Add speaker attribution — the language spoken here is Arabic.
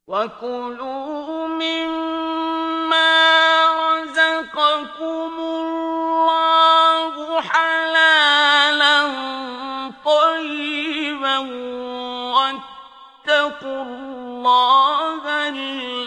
Speaker 1: وَكُلُوا مِمَّا رَزَقَكُمُ اللَّهُ حَلَالًا طَيِّبًا وَاتَّقُوا اللَّهَ